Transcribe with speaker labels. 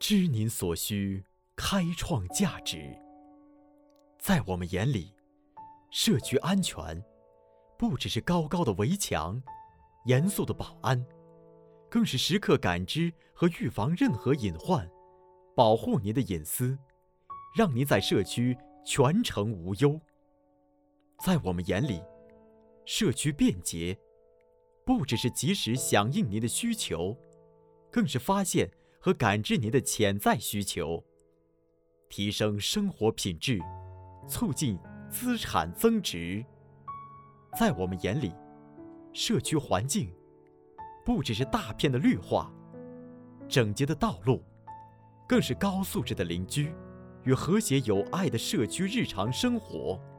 Speaker 1: 知您所需，开创价值。在我们眼里，社区安全不只是高高的围墙、严肃的保安，更是时刻感知和预防任何隐患，保护您的隐私，让您在社区全程无忧。在我们眼里，社区便捷不只是及时响应您的需求，更是发现和感知您的潜在需求，提升生活品质，促进资产增值。在我们眼里，社区环境不只是大片的绿化、整洁的道路，更是高素质的邻居与和谐有爱的社区日常生活。